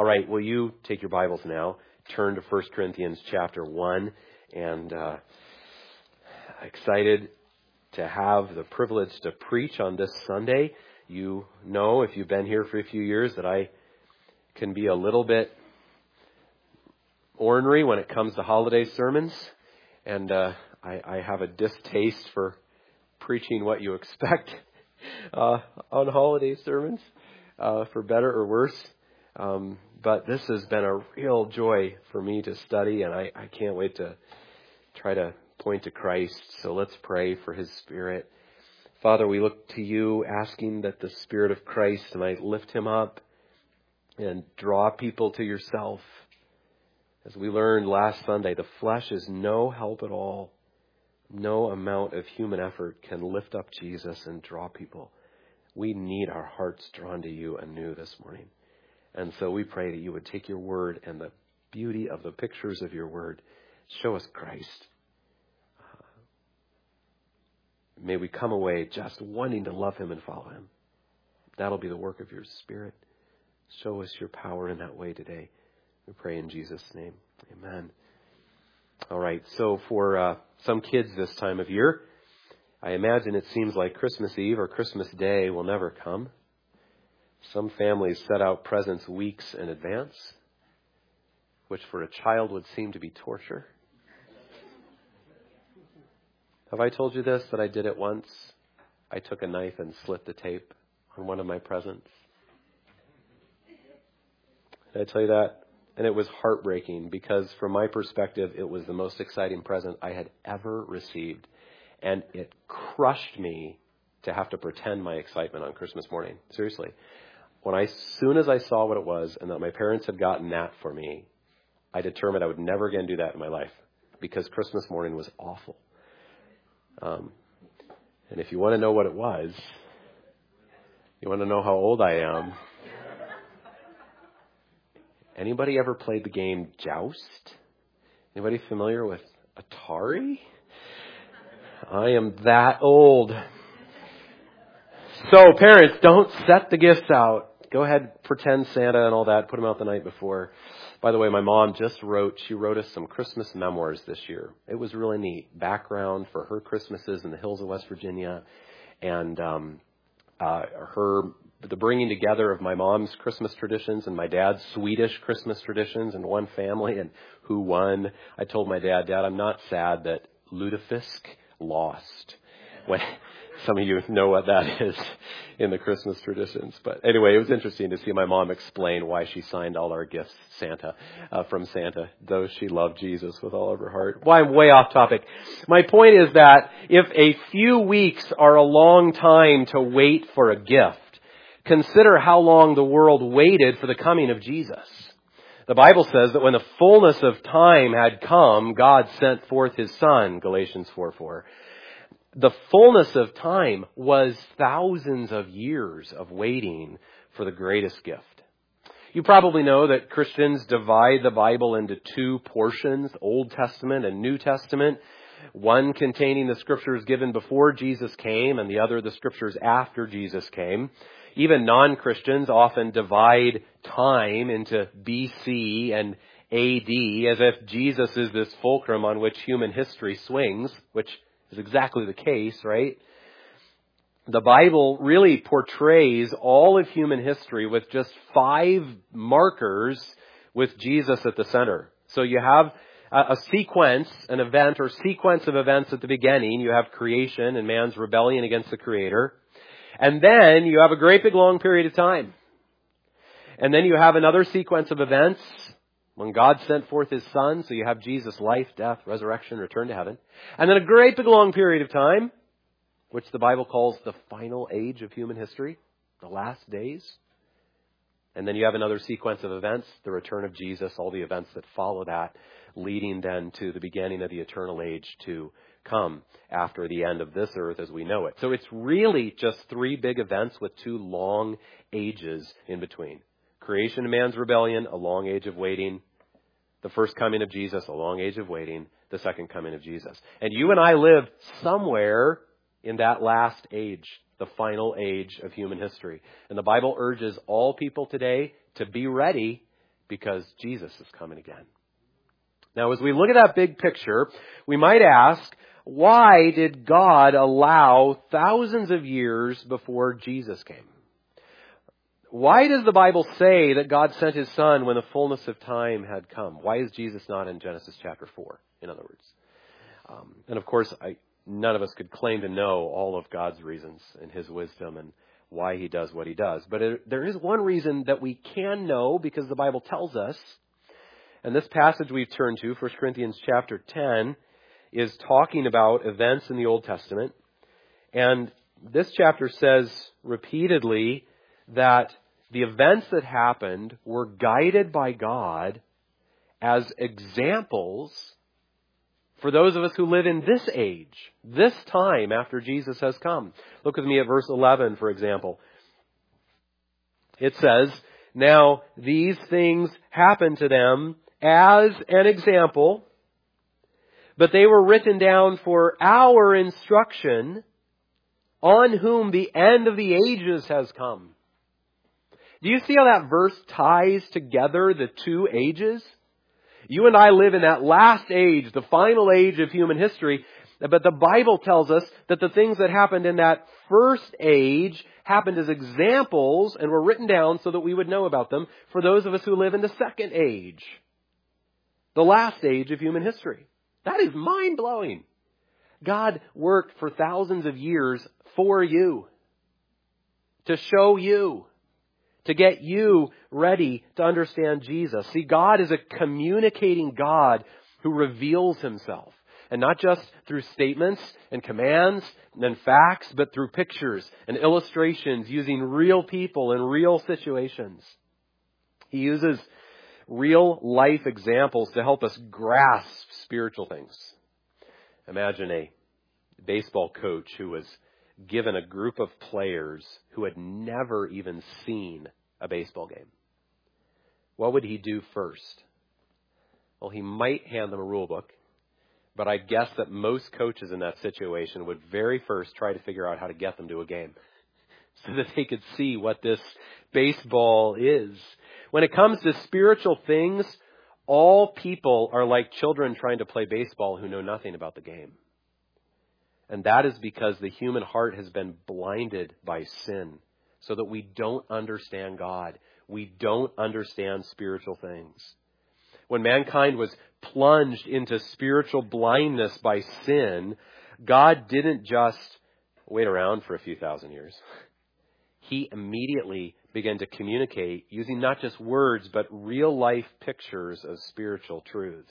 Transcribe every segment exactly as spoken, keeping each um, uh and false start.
All right, will you take your Bibles now, turn to First Corinthians chapter one, and uh, excited to have the privilege to preach on this Sunday. You know, if you've been here for a few years, that I can be a little bit ornery when it comes to holiday sermons, and uh, I, I have a distaste for preaching what you expect uh, on holiday sermons, uh, for better or worse. Um, but this has been a real joy for me to study, and I, I can't wait to try to point to Christ. So let's pray for His Spirit. Father, we look to you, asking that the Spirit of Christ might lift Him up and draw people to yourself. As we learned last Sunday, the flesh is no help at all. No amount of human effort can lift up Jesus and draw people. We need our hearts drawn to you anew this morning. And so we pray that you would take your word and the beauty of the pictures of your word, show us Christ. Uh, may we come away just wanting to love Him and follow Him. That'll be the work of your Spirit. Show us your power in that way today. We pray in Jesus' name. Amen. All right. So for uh, some kids this time of year, I imagine it seems like Christmas Eve or Christmas Day will never come. Some families set out presents weeks in advance, which for a child would seem to be torture. Have I told you this, that I did it once? I took a knife and slit the tape on one of my presents. Did I tell you that? And it was heartbreaking because from my perspective, it was the most exciting present I had ever received. And it crushed me to have to pretend my excitement on Christmas morning. Seriously. When I, as soon as I saw what it was and that my parents had gotten that for me, I determined I would never again do that in my life because Christmas morning was awful. Um, and if you want to know what it was, you want to know how old I am. Anybody ever played the game Joust? Anybody familiar with Atari? I am that old. So parents, don't set the gifts out. Go ahead, pretend Santa and all that. Put them out the night before. By the way, my mom just wrote, she wrote us some Christmas memoirs this year. It was really neat. Background for her Christmases in the hills of West Virginia. And um, uh, her, the bringing together of my mom's Christmas traditions and my dad's Swedish Christmas traditions in one family and who won. I told my dad, Dad, I'm not sad that Lutefisk lost. When some of you know what that is in the Christmas traditions. But anyway, it was interesting to see my mom explain why she signed all our gifts Santa, uh, from Santa, though she loved Jesus with all of her heart. Why I'm way off topic. My point is that if a few weeks are a long time to wait for a gift, consider how long the world waited for the coming of Jesus. The Bible says that when the fullness of time had come, God sent forth His Son, Galatians four four. The fullness of time was thousands of years of waiting for the greatest gift. You probably know that Christians divide the Bible into two portions, Old Testament and New Testament. One containing the scriptures given before Jesus came and the other the scriptures after Jesus came. Even non-Christians often divide time into B C and A D as if Jesus is this fulcrum on which human history swings, which is exactly the case, right? The Bible really portrays all of human history with just five markers with Jesus at the center. So you have a sequence, an event or sequence of events at the beginning. You have creation and man's rebellion against the Creator. And then you have a great big long period of time. And then you have another sequence of events when God sent forth His Son. So you have Jesus' life, death, resurrection, return to heaven. And then a great big long period of time, which the Bible calls the final age of human history, the last days. And then you have another sequence of events, the return of Jesus, all the events that follow that, leading then to the beginning of the eternal age to come after the end of this earth as we know it. So it's really just three big events with two long ages in between. Creation and man's rebellion, a long age of waiting. The first coming of Jesus, a long age of waiting. The second coming of Jesus. And you and I live somewhere in that last age, the final age of human history. And the Bible urges all people today to be ready because Jesus is coming again. Now, as we look at that big picture, we might ask, why did God allow thousands of years before Jesus came? Why does the Bible say that God sent His Son when the fullness of time had come? Why is Jesus not in Genesis chapter four, in other words? Um, and of course, I, none of us could claim to know all of God's reasons and His wisdom and why He does what He does. But it, there is one reason that we can know because the Bible tells us. And this passage we've turned to, First Corinthians chapter ten, is talking about events in the Old Testament. And this chapter says repeatedly that the events that happened were guided by God as examples for those of us who live in this age, this time after Jesus has come. Look with me at verse eleven, for example. It says, "Now these things happened to them as an example, but they were written down for our instruction, on whom the end of the ages has come." Do you see how that verse ties together the two ages? You and I live in that last age, the final age of human history, but the Bible tells us that the things that happened in that first age happened as examples and were written down so that we would know about them for those of us who live in the second age, the last age of human history. That is mind-blowing. God worked for thousands of years for you, to show you, to get you ready to understand Jesus. See, God is a communicating God who reveals Himself. And not just through statements and commands and facts, but through pictures and illustrations using real people and real situations. He uses real life examples to help us grasp spiritual things. Imagine a baseball coach who was given a group of players who had never even seen a baseball game. What would he do first? Well, he might hand them a rule book, but I guess that most coaches in that situation would very first try to figure out how to get them to a game so that they could see what this baseball is. When it comes to spiritual things, all people are like children trying to play baseball who know nothing about the game. And that is because the human heart has been blinded by sin so that we don't understand God. We don't understand spiritual things. When mankind was plunged into spiritual blindness by sin, God didn't just wait around for a few thousand years. He immediately began to communicate using not just words, but real life pictures of spiritual truths.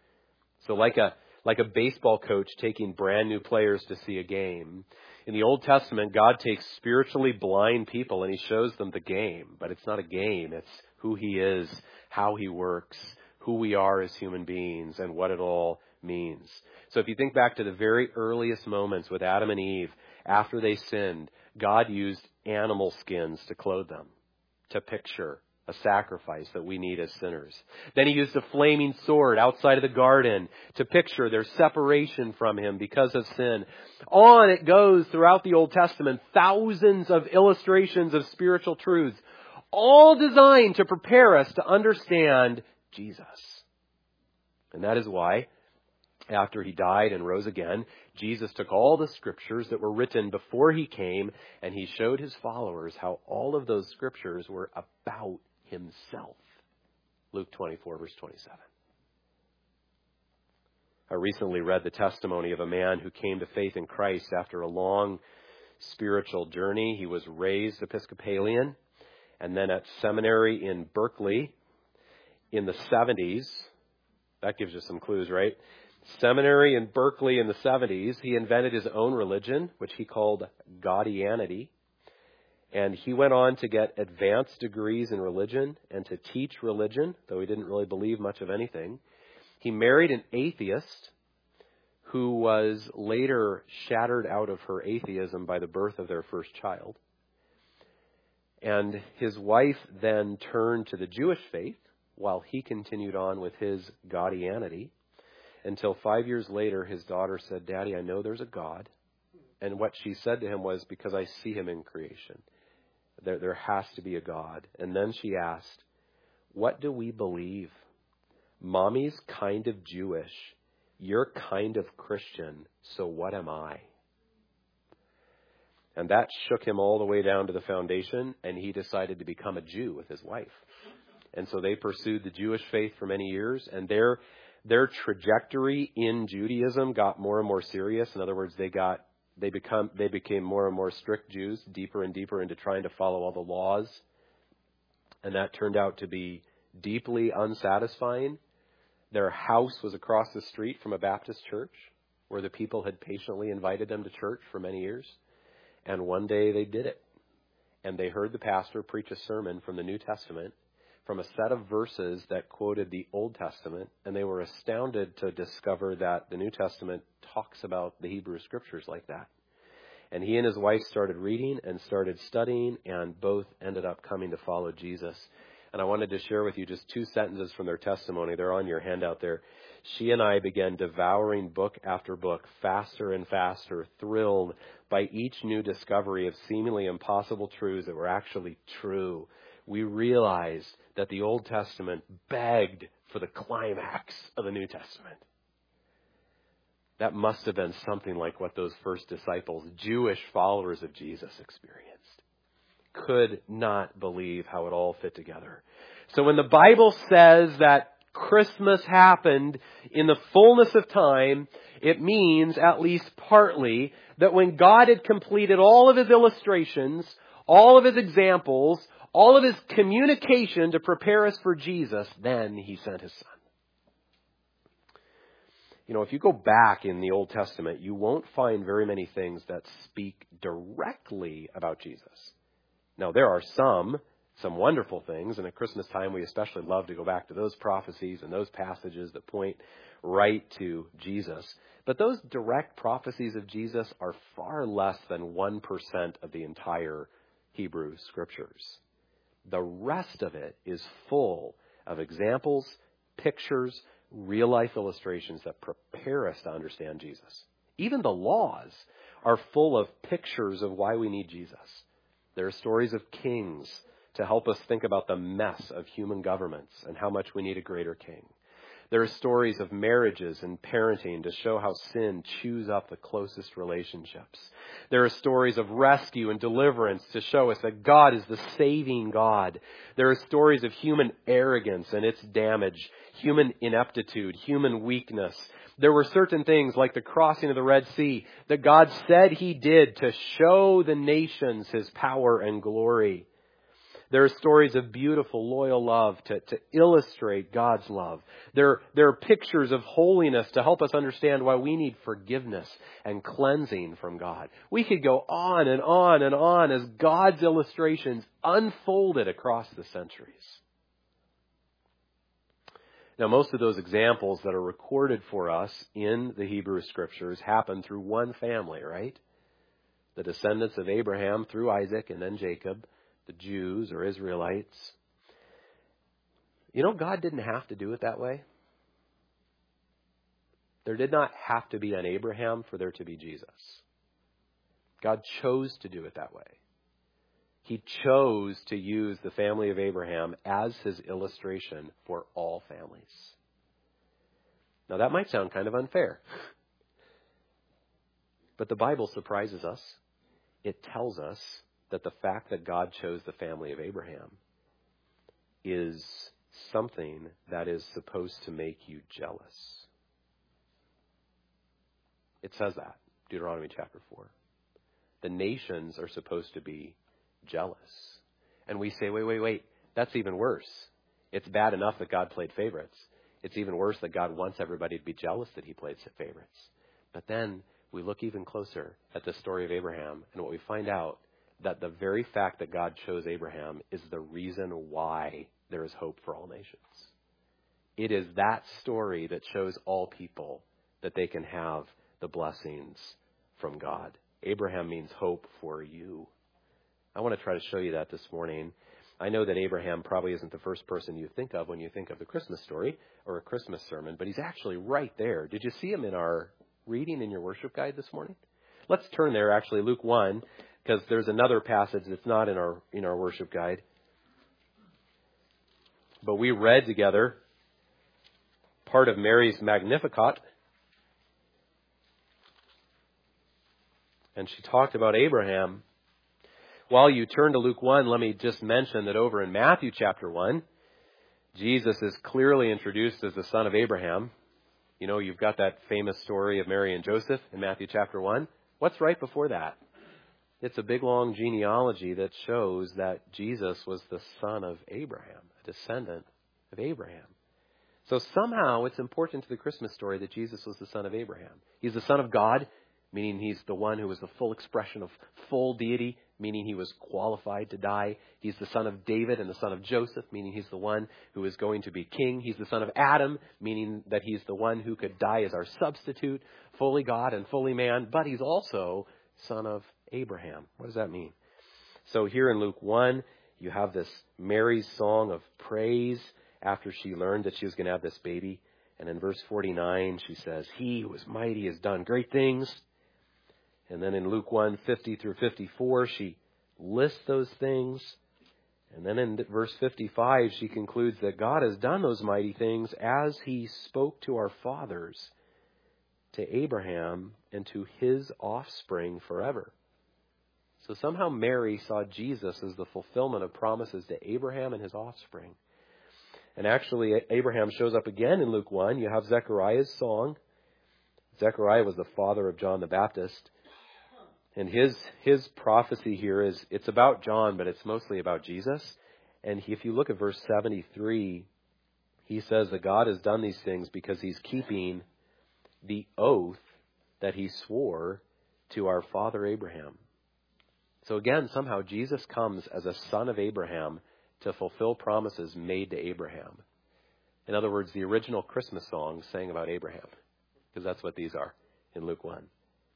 So like a Like a baseball coach taking brand new players to see a game. In the Old Testament, God takes spiritually blind people and He shows them the game. But it's not a game. It's who He is, how He works, who we are as human beings, and what it all means. So if you think back to the very earliest moments with Adam and Eve, after they sinned, God used animal skins to clothe them, to picture a sacrifice that we need as sinners. Then He used a flaming sword outside of the garden to picture their separation from Him because of sin. On it goes throughout the Old Testament, thousands of illustrations of spiritual truths, all designed to prepare us to understand Jesus. And that is why, after He died and rose again, Jesus took all the scriptures that were written before He came, and He showed His followers how all of those scriptures were about Himself. Luke twenty-four, verse twenty-seven. I recently read the testimony of a man who came to faith in Christ after a long spiritual journey. He was raised Episcopalian, and then at seminary in Berkeley in the seventies. That gives you some clues, right? Seminary in Berkeley in the seventies, he invented his own religion, which he called Godianity. And he went on to get advanced degrees in religion and to teach religion, though he didn't really believe much of anything. He married an atheist who was later shattered out of her atheism by the birth of their first child. And his wife then turned to the Jewish faith while he continued on with his Godianity. Until five years later, his daughter said, "Daddy, I know there's a God." And what she said to him was, "Because I see Him in creation. There, there has to be a God." And then she asked, what do we believe? Mommy's kind of Jewish. You're kind of Christian. So what am I? And that shook him all the way down to the foundation, and he decided to become a Jew with his wife. And so they pursued the Jewish faith for many years, and their their trajectory in Judaism got more and more serious. In other words, they got they become they became more and more strict Jews, deeper and deeper into trying to follow all the laws. And that turned out to be deeply unsatisfying. Their house was across the street from a Baptist church where the people had patiently invited them to church for many years. And one day they did it. And they heard the pastor preach a sermon from the New Testament from a set of verses that quoted the Old Testament. And they were astounded to discover that the New Testament talks about the Hebrew Scriptures like that. And he and his wife started reading and started studying, and both ended up coming to follow Jesus. And I wanted to share with you just two sentences from their testimony. They're on your handout there. She and I began devouring book after book, faster and faster, thrilled by each new discovery of seemingly impossible truths that were actually true. We realized that the Old Testament begged for the climax of the New Testament. That must have been something like what those first disciples, Jewish followers of Jesus, experienced. Could not believe how it all fit together. So when the Bible says that Christmas happened in the fullness of time, it means, at least partly, that when God had completed all of his illustrations, all of his examples, all of his communication to prepare us for Jesus, then he sent his son. You know, if you go back in the Old Testament, you won't find very many things that speak directly about Jesus. Now, there are some, some wonderful things, and at Christmas time we especially love to go back to those prophecies and those passages that point right to Jesus. But those direct prophecies of Jesus are far less than one percent of the entire Hebrew Scriptures. The rest of it is full of examples, pictures, real-life illustrations that prepare us to understand Jesus. Even the laws are full of pictures of why we need Jesus. There are stories of kings to help us think about the mess of human governments and how much we need a greater king. There are stories of marriages and parenting to show how sin chews up the closest relationships. There are stories of rescue and deliverance to show us that God is the saving God. There are stories of human arrogance and its damage, human ineptitude, human weakness. There were certain things like the crossing of the Red Sea that God said he did to show the nations his power and glory. There are stories of beautiful, loyal love to, to illustrate God's love. There, there are pictures of holiness to help us understand why we need forgiveness and cleansing from God. We could go on and on and on as God's illustrations unfolded across the centuries. Now, most of those examples that are recorded for us in the Hebrew Scriptures happen through one family, right? The descendants of Abraham through Isaac and then Jacob. The Jews or Israelites. You know, God didn't have to do it that way. There did not have to be an Abraham for there to be Jesus. God chose to do it that way. He chose to use the family of Abraham as his illustration for all families. Now that might sound kind of unfair. But the Bible surprises us. It tells us that the fact that God chose the family of Abraham is something that is supposed to make you jealous. It says that, Deuteronomy chapter four. The nations are supposed to be jealous. And we say, wait, wait, wait, that's even worse. It's bad enough that God played favorites. It's even worse that God wants everybody to be jealous that he played favorites. But then we look even closer at the story of Abraham, and what we find out that the very fact that God chose Abraham is the reason why there is hope for all nations. It is that story that shows all people that they can have the blessings from God. Abraham means hope for you. I want to try to show you that this morning. I know that Abraham probably isn't the first person you think of when you think of the Christmas story or a Christmas sermon, but he's actually right there. Did you see him in our reading in your worship guide this morning? Let's turn there, actually, Luke one. Because there's another passage that's not in our in our worship guide. But we read together part of Mary's Magnificat. And she talked about Abraham. While you turn to Luke one, let me just mention that over in Matthew chapter one, Jesus is clearly introduced as the son of Abraham. You know, you've got that famous story of Mary and Joseph in Matthew chapter one. What's right before that? It's a big, long genealogy that shows that Jesus was the son of Abraham, a descendant of Abraham. So somehow it's important to the Christmas story that Jesus was the son of Abraham. He's the son of God, meaning he's the one who was the full expression of full deity, meaning he was qualified to die. He's the son of David and the son of Joseph, meaning he's the one who is going to be king. He's the son of Adam, meaning that he's the one who could die as our substitute, fully God and fully man, but he's also son of Abraham. What does that mean? So here in Luke one, you have this Mary's song of praise after she learned that she was going to have this baby. And in verse forty-nine, she says, "He who is mighty has done great things." And then in Luke one, fifty through fifty-four, she lists those things. And then in verse fifty-five, she concludes that God has done those mighty things as he spoke to our fathers, to Abraham, and to his offspring forever. So somehow Mary saw Jesus as the fulfillment of promises to Abraham and his offspring. And actually, Abraham shows up again in Luke one. You have Zechariah's song. Zechariah was the father of John the Baptist. And his his prophecy here is, it's about John, but it's mostly about Jesus. And he, if you look at verse seventy-three, he says that God has done these things because he's keeping the oath that he swore to our father Abraham. So again, somehow Jesus comes as a son of Abraham to fulfill promises made to Abraham. In other words, the original Christmas song sang about Abraham, because that's what these are in Luke one.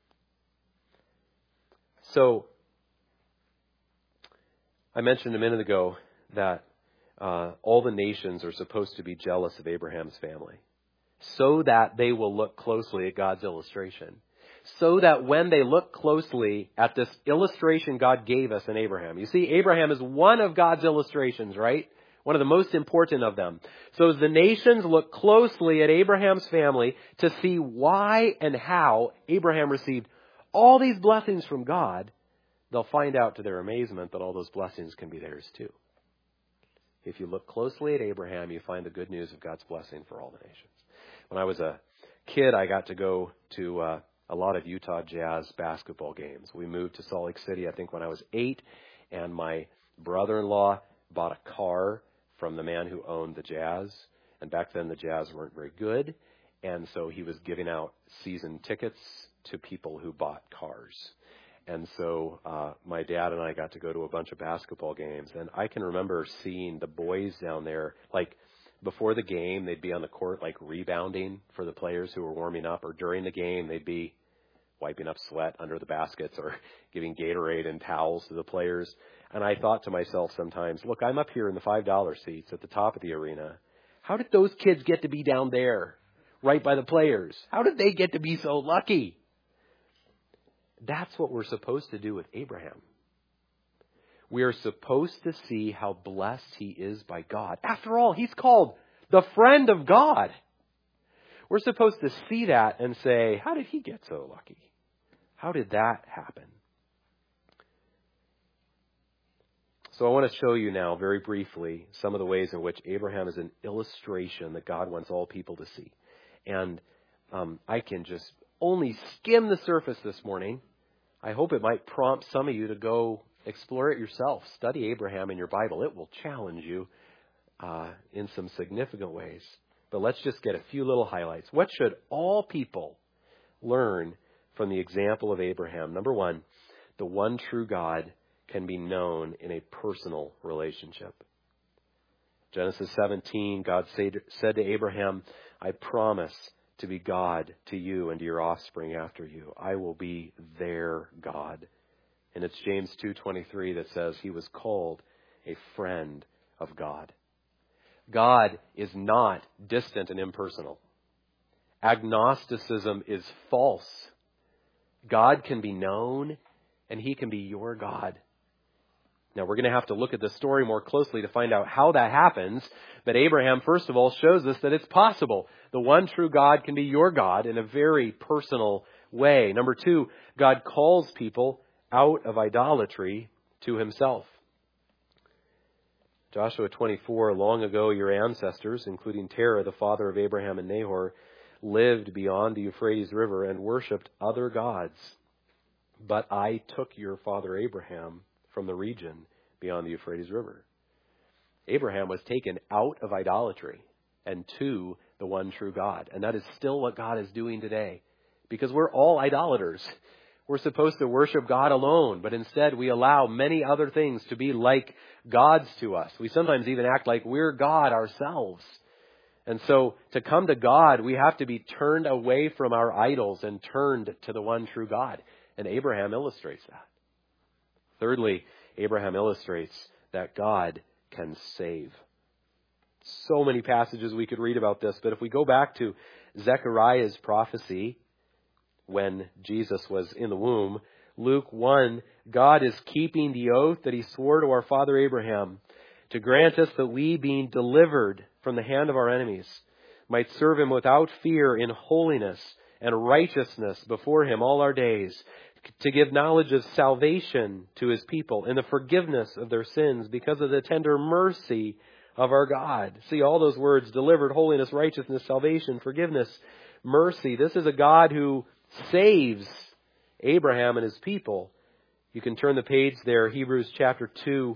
So I mentioned a minute ago that uh, all the nations are supposed to be jealous of Abraham's family, so that they will look closely at God's illustration. So that when they look closely at this illustration God gave us in Abraham. You see, Abraham is one of God's illustrations, right? One of the most important of them. So as the nations look closely at Abraham's family to see why and how Abraham received all these blessings from God, they'll find out to their amazement that all those blessings can be theirs too. If you look closely at Abraham, you find the good news of God's blessing for all the nations. When I was a kid, I got to go to uh, a lot of Utah Jazz basketball games. We moved to Salt Lake City, I think, when I was eight, and my brother-in-law bought a car from the man who owned the Jazz. And back then, the Jazz weren't very good, and so he was giving out season tickets to people who bought cars. And so uh, my dad and I got to go to a bunch of basketball games, and I can remember seeing the boys down there, like, before the game, they'd be on the court, like, rebounding for the players who were warming up, or during the game, they'd be wiping up sweat under the baskets or giving Gatorade and towels to the players. And I thought to myself sometimes, look, I'm up here in the five dollar seats at the top of the arena. How did those kids get to be down there, right by the players? How did they get to be so lucky? That's what we're supposed to do with Abraham. We are supposed to see how blessed he is by God. After all, he's called the friend of God. We're supposed to see that and say, how did he get so lucky? How did that happen? So I want to show you now very briefly some of the ways in which Abraham is an illustration that God wants all people to see. And um, I can just only skim the surface this morning. I hope it might prompt some of you to go explore it yourself. Study Abraham in your Bible. It will challenge you uh, in some significant ways. But let's just get a few little highlights. What should all people learn from the example of Abraham? Number one, the one true God can be known in a personal relationship. Genesis seventeen, God said to Abraham, I promise to be God to you and to your offspring after you. I will be their God. And it's James two twenty-three that says he was called a friend of God. God is not distant and impersonal. Agnosticism is false. God can be known, and he can be your God. Now, we're going to have to look at the story more closely to find out how that happens. But Abraham, first of all, shows us that it's possible. The one true God can be your God in a very personal way. Number two, God calls people out of idolatry to himself. Joshua twenty-four, long ago your ancestors, including Terah, the father of Abraham and Nahor, lived beyond the Euphrates River and worshipped other gods. But I took your father Abraham from the region beyond the Euphrates River. Abraham was taken out of idolatry and to the one true God. And that is still what God is doing today. Because we're all idolaters. We're supposed to worship God alone, but instead we allow many other things to be like gods to us. We sometimes even act like we're God ourselves. And so to come to God, we have to be turned away from our idols and turned to the one true God. And Abraham illustrates that. Thirdly, Abraham illustrates that God can save. So many passages we could read about this, but if we go back to Zechariah's prophecy when Jesus was in the womb, Luke one, God is keeping the oath that he swore to our father Abraham to grant us that we, being delivered from the hand of our enemies, might serve him without fear in holiness and righteousness before him all our days, to give knowledge of salvation to his people and the forgiveness of their sins because of the tender mercy of our God. See all those words: delivered, holiness, righteousness, salvation, forgiveness, mercy. This is a God who saves Abraham and his people. You can turn the page there, Hebrews chapter two.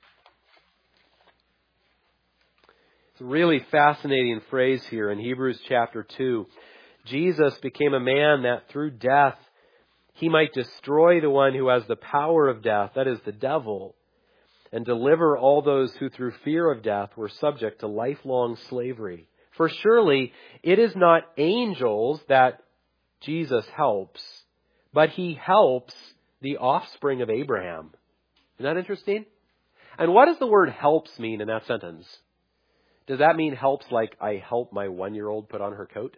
It's a really fascinating phrase here in Hebrews chapter two. Jesus became a man that through death he might destroy the one who has the power of death, that is the devil, and deliver all those who through fear of death were subject to lifelong slavery. For surely it is not angels that Jesus helps, but he helps the offspring of Abraham. Isn't that interesting? And what does the word helps mean in that sentence? Does that mean helps like I help my one-year-old put on her coat?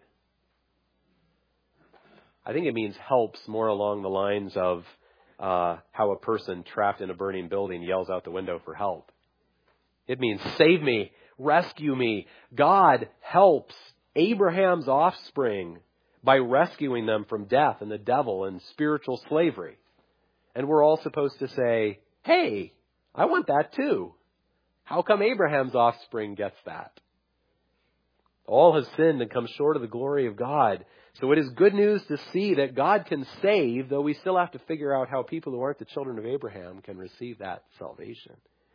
I think it means helps more along the lines of uh, how a person trapped in a burning building yells out the window for help. It means save me, rescue me. God helps Abraham's offspring by rescuing them from death and the devil and spiritual slavery. And we're all supposed to say, hey, I want that too. How come Abraham's offspring gets that? All have sinned and come short of the glory of God. So it is good news to see that God can save, though we still have to figure out how people who aren't the children of Abraham can receive that salvation.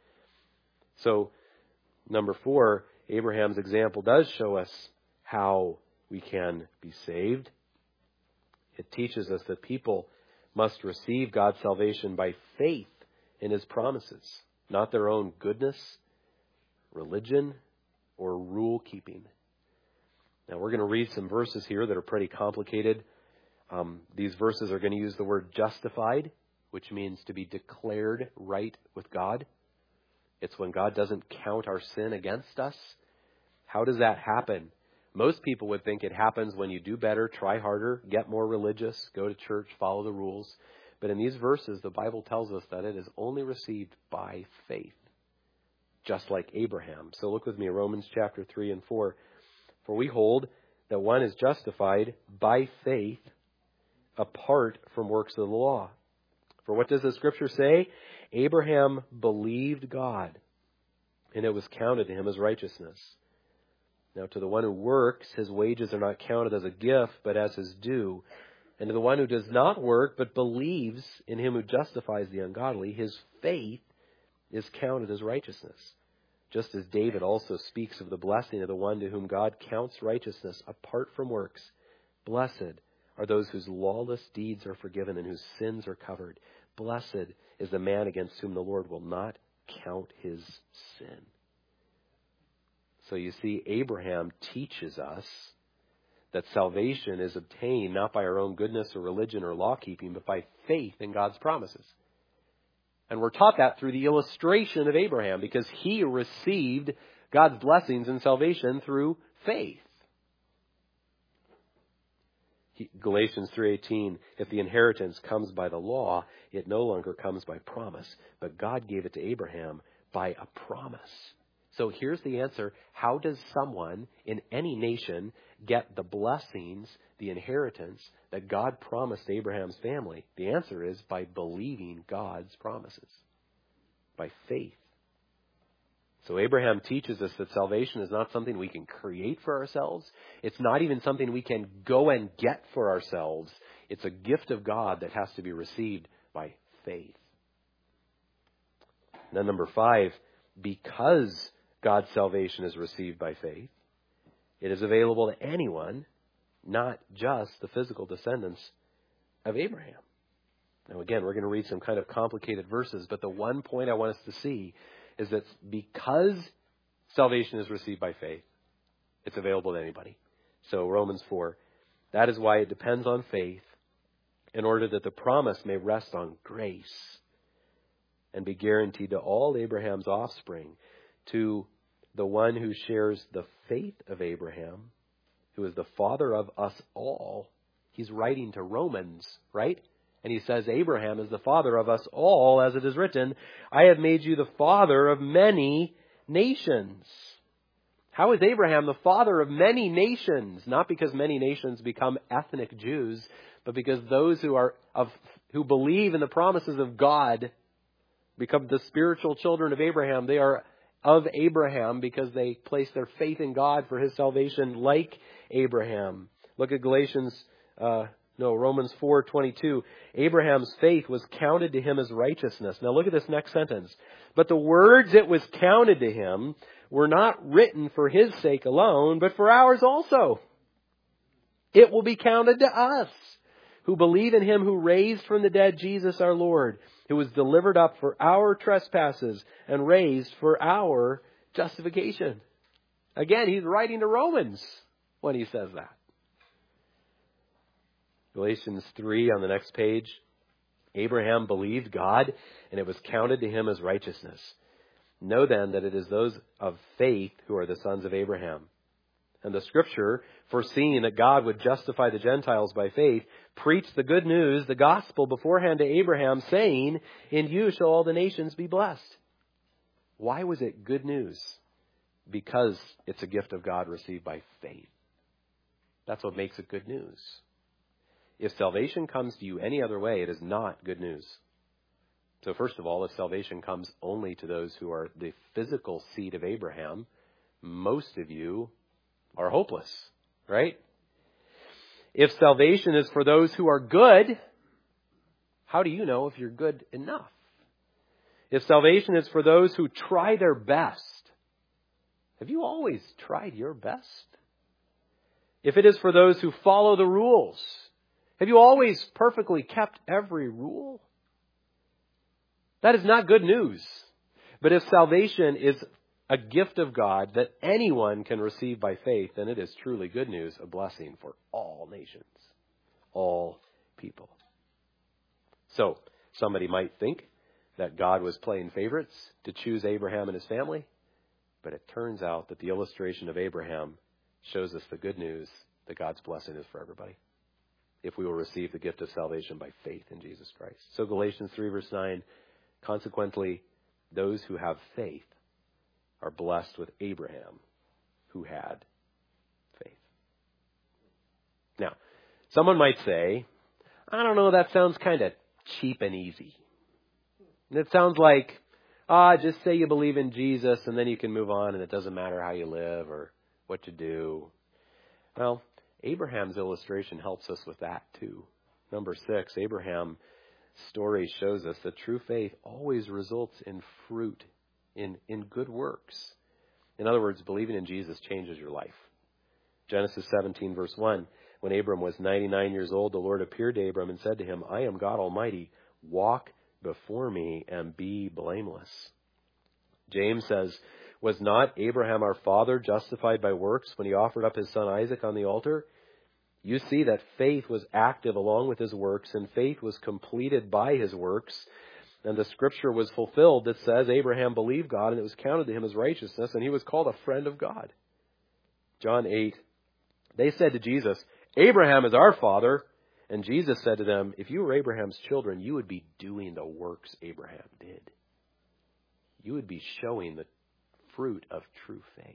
So, number four, Abraham's example does show us how we can be saved. It teaches us that people must receive God's salvation by faith in his promises, not their own goodness, religion, or rule keeping. Now we're going to read some verses here that are pretty complicated. Um, these verses are going to use the word justified, which means to be declared right with God. It's when God doesn't count our sin against us. How does that happen? Most people would think it happens when you do better, try harder, get more religious, go to church, follow the rules. But in these verses, the Bible tells us that it is only received by faith, just like Abraham. So look with me, Romans chapter three and four. For we hold that one is justified by faith apart from works of the law. For what does the scripture say? Abraham believed God, and it was counted to him as righteousness. Now to the one who works, his wages are not counted as a gift, but as his due. And to the one who does not work, but believes in him who justifies the ungodly, his faith is counted as righteousness. Just as David also speaks of the blessing of the one to whom God counts righteousness apart from works. Blessed are those whose lawless deeds are forgiven and whose sins are covered. Blessed is the man against whom the Lord will not count his sin. So you see, Abraham teaches us that salvation is obtained not by our own goodness or religion or law keeping, but by faith in God's promises. And we're taught that through the illustration of Abraham, because he received God's blessings and salvation through faith. Galatians three eighteen, if the inheritance comes by the law, it no longer comes by promise, but God gave it to Abraham by a promise. So here's the answer. How does someone in any nation get the blessings, the inheritance that God promised Abraham's family? The answer is by believing God's promises, by faith. So Abraham teaches us that salvation is not something we can create for ourselves. It's not even something we can go and get for ourselves. It's a gift of God that has to be received by faith. And then number five, because God's salvation is received by faith, it is available to anyone, not just the physical descendants of Abraham. Now again, we're going to read some kind of complicated verses, but the one point I want us to see is that because salvation is received by faith, it's available to anybody. So Romans four, that is why it depends on faith, in order that the promise may rest on grace and be guaranteed to all Abraham's offspring, to the one who shares the faith of Abraham, who is the father of us all. He's writing to Romans, right? And he says, Abraham is the father of us all, as it is written, I have made you the father of many nations. How is Abraham the father of many nations? Not because many nations become ethnic Jews, but because those who are of who believe in the promises of God become the spiritual children of Abraham. They are of Abraham because they place their faith in God for his salvation, like Abraham. Look at Galatians uh No, Romans four twenty-two. Abraham's faith was counted to him as righteousness. Now look at this next sentence. But the words it was counted to him were not written for his sake alone, but for ours also. It will be counted to us who believe in him who raised from the dead Jesus our Lord, who was delivered up for our trespasses and raised for our justification. Again, he's writing to Romans when he says that. Galatians three on the next page. Abraham believed God, and it was counted to him as righteousness. Know then that it is those of faith who are the sons of Abraham. And the Scripture, foreseeing that God would justify the Gentiles by faith, preached the good news, the gospel, beforehand to Abraham, saying, in you shall all the nations be blessed. Why was it good news? Because it's a gift of God received by faith. That's what makes it good news. If salvation comes to you any other way, it is not good news. So first of all, if salvation comes only to those who are the physical seed of Abraham, most of you are hopeless, right? If salvation is for those who are good, how do you know if you're good enough? If salvation is for those who try their best, have you always tried your best? If it is for those who follow the rules, have you always perfectly kept every rule? That is not good news. But if salvation is a gift of God that anyone can receive by faith, then it is truly good news, a blessing for all nations, all people. So, somebody might think that God was playing favorites to choose Abraham and his family, but it turns out that the illustration of Abraham shows us the good news that God's blessing is for everybody, if we will receive the gift of salvation by faith in Jesus Christ. So Galatians three verse nine, consequently, those who have faith are blessed with Abraham, who had faith. Now, someone might say, I don't know, that sounds kind of cheap and easy. And it sounds like, ah, just say you believe in Jesus and then you can move on and it doesn't matter how you live or what you do. Well, Abraham's illustration helps us with that too. Number six, Abraham's story shows us that true faith always results in fruit, in, in good works. In other words, believing in Jesus changes your life. Genesis seventeen verse one, when Abram was ninety-nine years old, the Lord appeared to Abram and said to him, I am God Almighty. Walk before me and be blameless. James says, was not Abraham our father justified by works when he offered up his son Isaac on the altar? You see that faith was active along with his works, and faith was completed by his works. And the scripture was fulfilled that says Abraham believed God and it was counted to him as righteousness, and he was called a friend of God. John eight, they said to Jesus, Abraham is our father. And Jesus said to them, if you were Abraham's children, you would be doing the works Abraham did. You would be showing the fruit of true faith.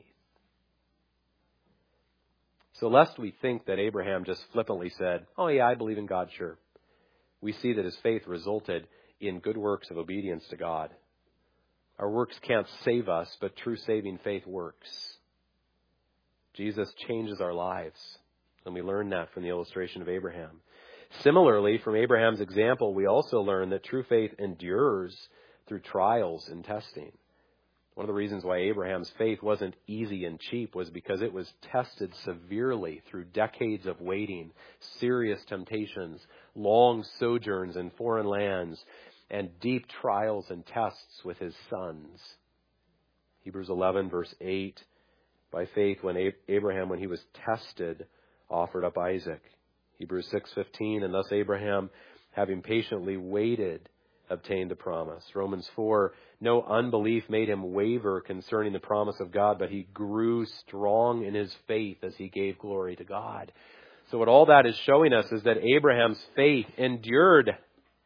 So lest we think that Abraham just flippantly said, oh yeah, I believe in God, sure. We see that his faith resulted in good works of obedience to God. Our works can't save us, but true saving faith works. Jesus changes our lives. And we learn that from the illustration of Abraham. Similarly, from Abraham's example, we also learn that true faith endures through trials and testing. One of the reasons why Abraham's faith wasn't easy and cheap was because it was tested severely through decades of waiting, serious temptations, long sojourns in foreign lands, and deep trials and tests with his sons. Hebrews eleven, verse eight, by faith, when Abraham, when he was tested, offered up Isaac. Hebrews six fifteen, and thus Abraham, having patiently waited, obtained the promise. Romans four, no unbelief made him waver concerning the promise of God, but he grew strong in his faith as he gave glory to God. So what all that is showing us is that Abraham's faith endured.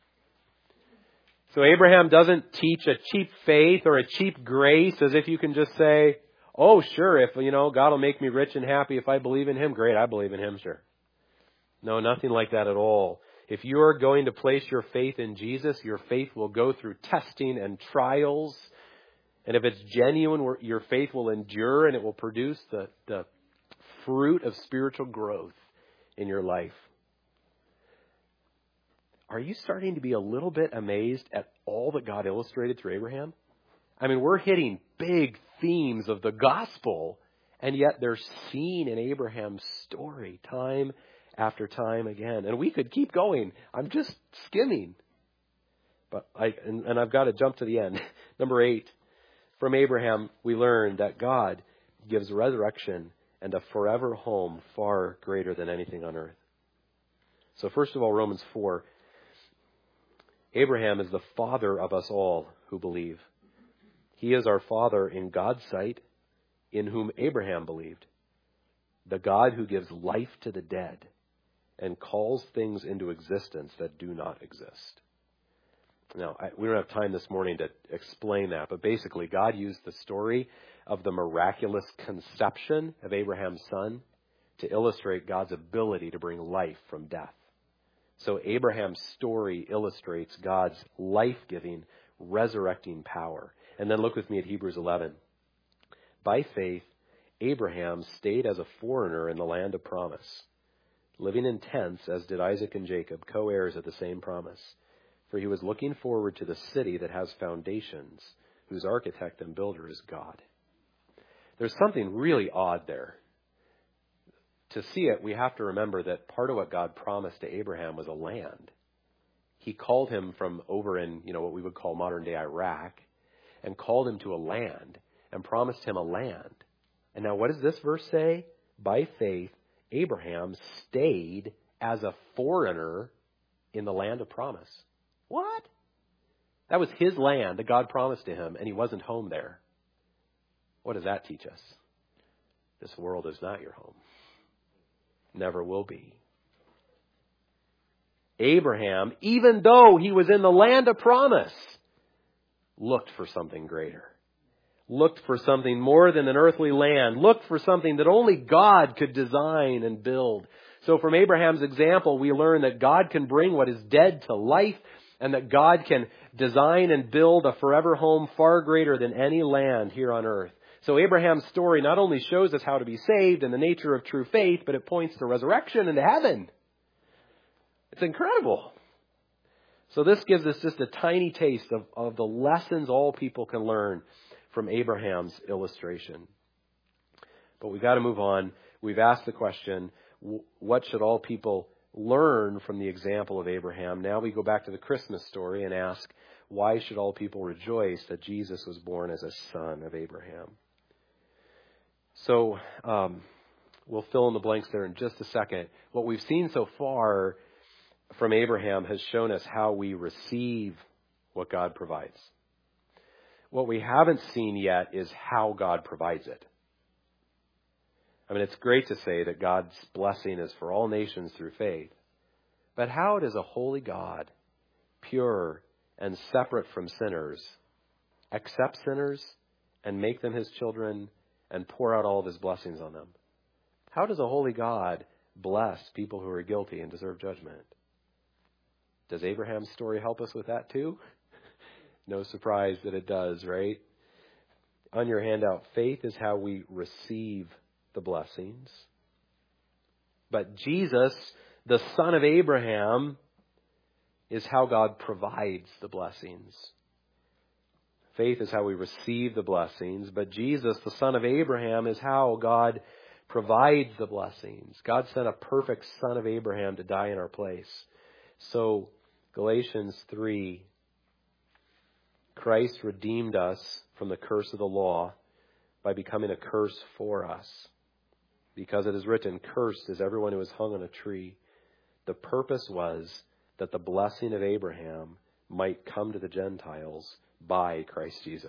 So Abraham doesn't teach a cheap faith or a cheap grace as if you can just say, oh, sure, if, you know, God will make me rich and happy if I believe in him. Great, I believe in him, sure. No, nothing like that at all. If you are going to place your faith in Jesus, your faith will go through testing and trials. And if it's genuine, your faith will endure and it will produce the, the fruit of spiritual growth in your life. Are you starting to be a little bit amazed at all that God illustrated through Abraham? I mean, we're hitting big themes of the gospel, and yet they're seen in Abraham's story time after time again. And we could keep going. I'm just skimming. But I and, and I've got to jump to the end. Number eight, from Abraham, we learn that God gives resurrection and a forever home far greater than anything on earth. So first of all, Romans four, Abraham is the father of us all who believe. He is our father in God's sight, in whom Abraham believed, the God who gives life to the dead and calls things into existence that do not exist. Now, I, we don't have time this morning to explain that, but basically God used the story of the miraculous conception of Abraham's son to illustrate God's ability to bring life from death. So Abraham's story illustrates God's life-giving, resurrecting power. And then look with me at Hebrews eleven. By faith, Abraham stayed as a foreigner in the land of promise, living in tents as did Isaac and Jacob, co-heirs of the same promise. For he was looking forward to the city that has foundations, whose architect and builder is God. There's something really odd there. To see it, we have to remember that part of what God promised to Abraham was a land. He called him from over in, you know, what we would call modern-day Iraq, and called him to a land and promised him a land. And now what does this verse say? By faith, Abraham stayed as a foreigner in the land of promise. What? That was his land that God promised to him, and he wasn't home there. What does that teach us? This world is not your home. Never will be. Abraham, even though he was in the land of promise, looked for something greater. Looked for something more than an earthly land. Looked for something that only God could design and build. So from Abraham's example, we learn that God can bring what is dead to life, and that God can design and build a forever home far greater than any land here on earth. So Abraham's story not only shows us how to be saved and the nature of true faith, but it points to resurrection and to heaven. It's incredible. So this gives us just a tiny taste of, of the lessons all people can learn from Abraham's illustration. But we've got to move on. We've asked the question, what should all people learn from the example of Abraham? Now we go back to the Christmas story and ask, why should all people rejoice that Jesus was born as a son of Abraham? So um, we'll fill in the blanks there in just a second. What we've seen so far from Abraham has shown us how we receive what God provides. What we haven't seen yet is how God provides it. I mean, it's great to say that God's blessing is for all nations through faith. But how does a holy God, pure and separate from sinners, accept sinners and make them his children and pour out all of his blessings on them? How does a holy God bless people who are guilty and deserve judgment? Does Abraham's story help us with that too? No surprise that it does, right? On your handout, faith is how we receive the blessings. But Jesus, the son of Abraham, is how God provides the blessings. Faith is how we receive the blessings, but Jesus, the son of Abraham, is how God provides the blessings. God sent a perfect son of Abraham to die in our place. So, Galatians three, Christ redeemed us from the curse of the law by becoming a curse for us. Because it is written, cursed is everyone who is hung on a tree. The purpose was that the blessing of Abraham might come to the Gentiles by Christ Jesus.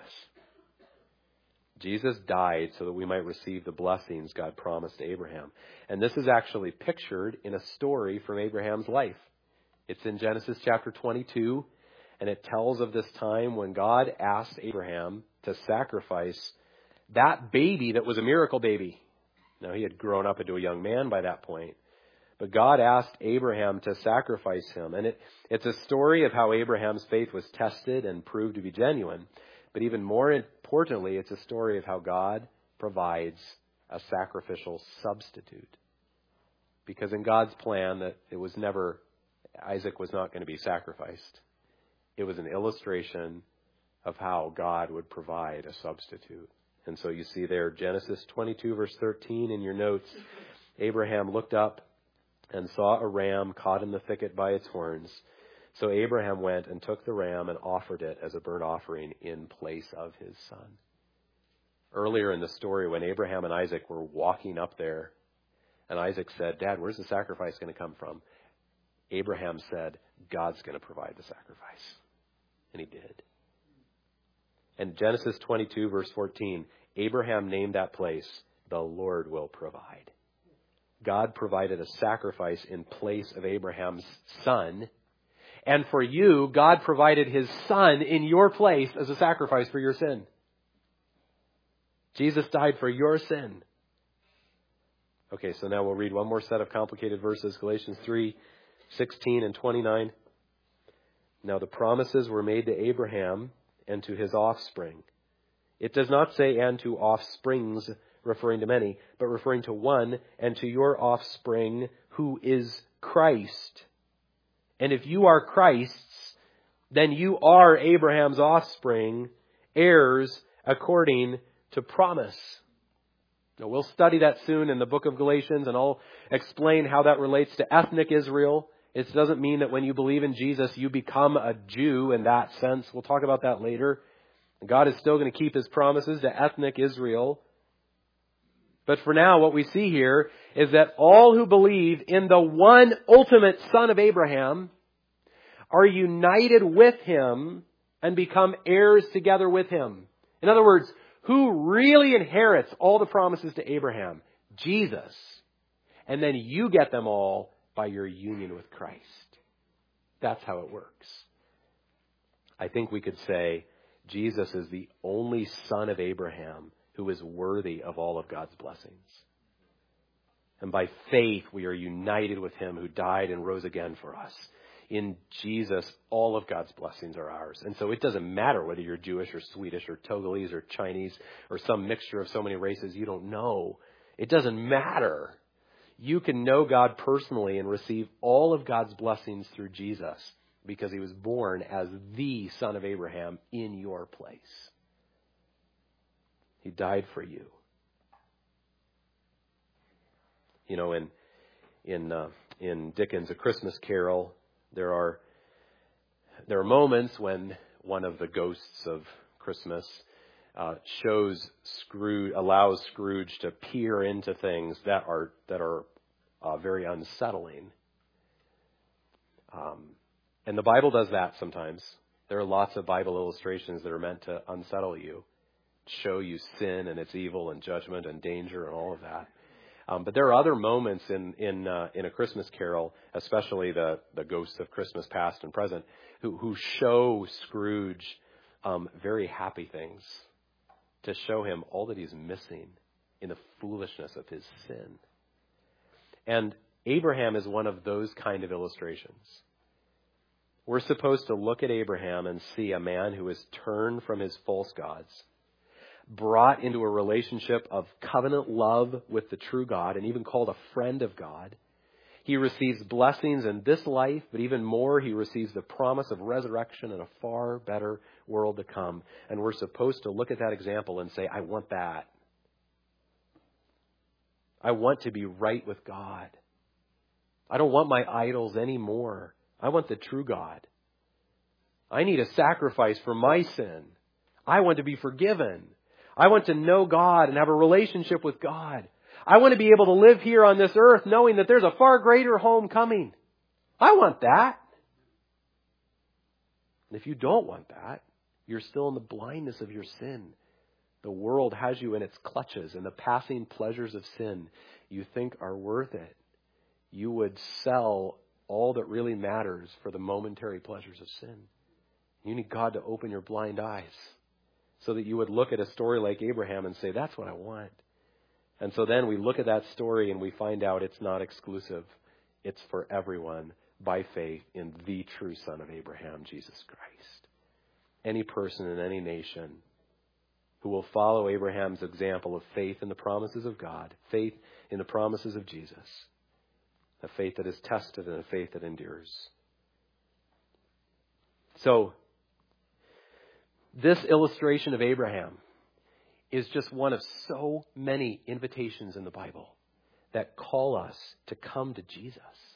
Jesus died so that we might receive the blessings God promised to Abraham. And this is actually pictured in a story from Abraham's life. It's in Genesis chapter twenty-two, and it tells of this time when God asked Abraham to sacrifice that baby that was a miracle baby. Now, he had grown up into a young man by that point. But God asked Abraham to sacrifice him. And it, it's a story of how Abraham's faith was tested and proved to be genuine. But even more importantly, it's a story of how God provides a sacrificial substitute. Because in God's plan, that it was never, Isaac was not going to be sacrificed. It was an illustration of how God would provide a substitute. And so you see there, Genesis twenty-two, verse thirteen in your notes, Abraham looked up and saw a ram caught in the thicket by its horns. So Abraham went and took the ram and offered it as a burnt offering in place of his son. Earlier in the story, when Abraham and Isaac were walking up there, and Isaac said, Dad, where's the sacrifice going to come from? Abraham said, God's going to provide the sacrifice. And he did. And Genesis twenty-two, verse fourteen, Abraham named that place, the Lord will provide. God provided a sacrifice in place of Abraham's son. And for you, God provided his son in your place as a sacrifice for your sin. Jesus died for your sin. Okay, so now we'll read one more set of complicated verses, Galatians three, sixteen and twenty-nine. Now the promises were made to Abraham and to his offspring. It does not say and to offsprings, referring to many, but referring to one, and to your offspring, who is Christ. And if you are Christ's, then you are Abraham's offspring, heirs according to promise. Now, we'll study that soon in the book of Galatians, and I'll explain how that relates to ethnic Israel. It doesn't mean that when you believe in Jesus, you become a Jew in that sense. We'll talk about that later. God is still going to keep his promises to ethnic Israel. But for now, what we see here is that all who believe in the one ultimate son of Abraham are united with him and become heirs together with him. In other words, who really inherits all the promises to Abraham? Jesus. And then you get them all by your union with Christ. That's how it works. I think we could say Jesus is the only son of Abraham who is worthy of all of God's blessings. And by faith, we are united with him who died and rose again for us. In Jesus, all of God's blessings are ours. And so it doesn't matter whether you're Jewish or Swedish or Togolese or Chinese or some mixture of so many races you don't know. It doesn't matter. You can know God personally and receive all of God's blessings through Jesus because he was born as the son of Abraham in your place. He died for you. You know, in in uh, in Dickens' A Christmas Carol, there are there are moments when one of the ghosts of Christmas uh, shows Scrooge, allows Scrooge to peer into things that are that are uh, very unsettling. Um, and the Bible does that sometimes. There are lots of Bible illustrations that are meant to unsettle you, show you sin and its evil and judgment and danger and all of that. Um, but there are other moments in in uh, in a Christmas Carol, especially the the ghosts of Christmas past and present, who who show Scrooge um, very happy things, to show him all that he's missing in the foolishness of his sin. And Abraham is one of those kind of illustrations. We're supposed to look at Abraham and see a man who has turned from his false gods, brought into a relationship of covenant love with the true God, and even called a friend of God. He receives blessings in this life, but even more, he receives the promise of resurrection and a far better world to come. And we're supposed to look at that example and say, I want that. I want to be right with God. I don't want my idols anymore. I want the true God. I need a sacrifice for my sin. I want to be forgiven. I want to know God and have a relationship with God. I want to be able to live here on this earth knowing that there's a far greater home coming. I want that. And if you don't want that, you're still in the blindness of your sin. The world has you in its clutches, and the passing pleasures of sin you think are worth it. You would sell all that really matters for the momentary pleasures of sin. You need God to open your blind eyes so that you would look at a story like Abraham and say, that's what I want. And so then we look at that story and we find out it's not exclusive. It's for everyone by faith in the true Son of Abraham, Jesus Christ. Any person in any nation who will follow Abraham's example of faith in the promises of God, faith in the promises of Jesus, a faith that is tested and a faith that endures. So, this illustration of Abraham is just one of so many invitations in the Bible that call us to come to Jesus.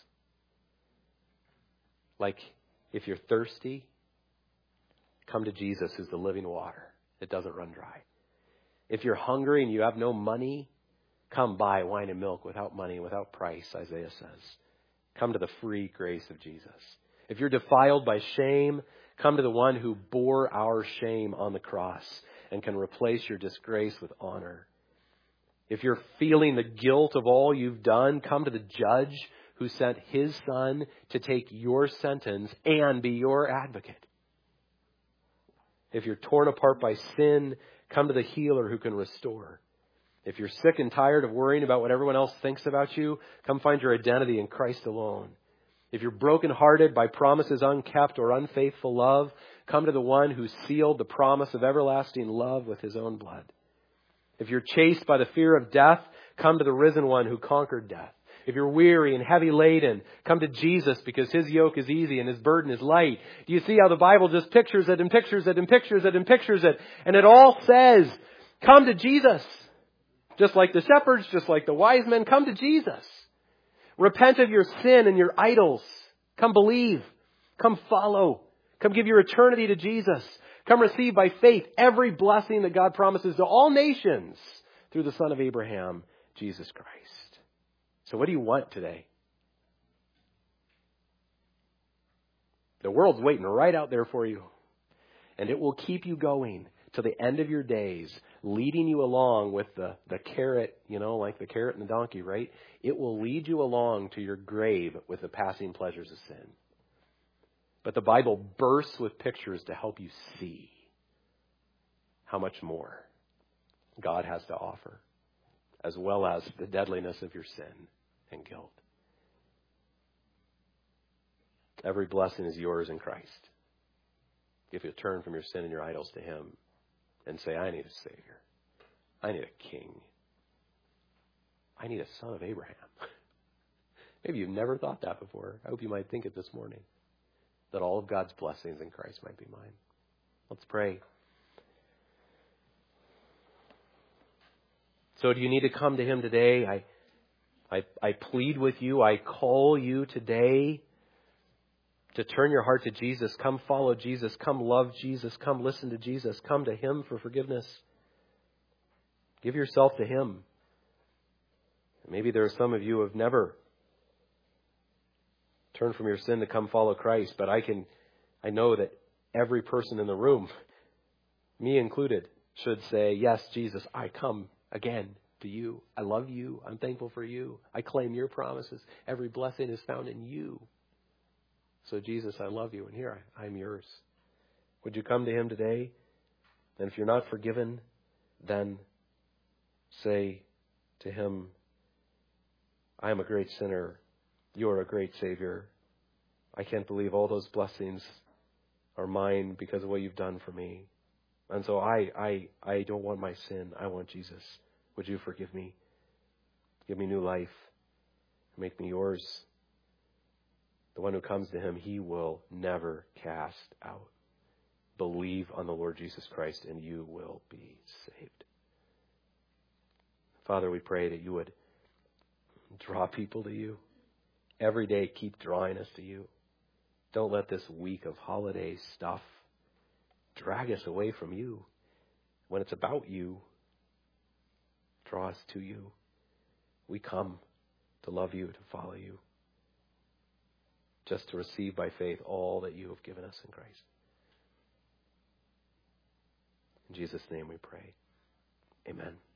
Like, if you're thirsty, come to Jesus, who's the living water that doesn't run dry. If you're hungry and you have no money, come buy wine and milk without money, without price, Isaiah says. Come to the free grace of Jesus. If you're defiled by shame, come to the one who bore our shame on the cross and can replace your disgrace with honor. If you're feeling the guilt of all you've done, come to the judge who sent his Son to take your sentence and be your advocate. If you're torn apart by sin, come to the healer who can restore. If you're sick and tired of worrying about what everyone else thinks about you, come find your identity in Christ alone. If you're brokenhearted by promises unkept or unfaithful love, come to the one who sealed the promise of everlasting love with his own blood. If you're chased by the fear of death, come to the risen one who conquered death. If you're weary and heavy laden, come to Jesus because his yoke is easy and his burden is light. Do you see how the Bible just pictures it and pictures it and pictures it and pictures it? And it all says, come to Jesus. Just like the shepherds, just like the wise men, come to Jesus. Repent of your sin and your idols. Come believe. Come follow. Come give your eternity to Jesus. Come receive by faith every blessing that God promises to all nations through the Son of Abraham, Jesus Christ. So what do you want today? The world's waiting right out there for you. And it will keep you going to the end of your days, leading you along with the, the carrot, you know, like the carrot and the donkey, right? It will lead you along to your grave with the passing pleasures of sin. But the Bible bursts with pictures to help you see how much more God has to offer, as well as the deadliness of your sin and guilt. Every blessing is yours in Christ. If you turn from your sin and your idols to him and say, I need a Savior. I need a King. I need a son of Abraham. Maybe you've never thought that before. I hope you might think it this morning, that all of God's blessings in Christ might be mine. Let's pray. So do you need to come to him today? I, I, I plead with you. I call you today to turn your heart to Jesus. Come follow Jesus. Come love Jesus. Come listen to Jesus. Come to him for forgiveness. Give yourself to him. Maybe there are some of you who have never turned from your sin to come follow Christ, but I can, I know that every person in the room, me included, should say, yes, Jesus, I come again. to you. I love you. I'm thankful for you. I claim your promises. Every blessing is found in you. So Jesus, I love you, and here I, I'm yours. Would you come to him today? And if you're not forgiven, then say to him, I am a great sinner. You are a great Savior. I can't believe all those blessings are mine because of what you've done for me. And so I, I, I don't want my sin. I want Jesus. Would you forgive me? Give me new life. Make me yours. The one who comes to him, he will never cast out. Believe on the Lord Jesus Christ and you will be saved. Father, we pray that you would draw people to you. Every day keep drawing us to you. Don't let this week of holiday stuff drag us away from you. When it's about you, draw us to you. We come to love you, to follow you, just to receive by faith all that you have given us in Christ. In Jesus' name we pray. Amen.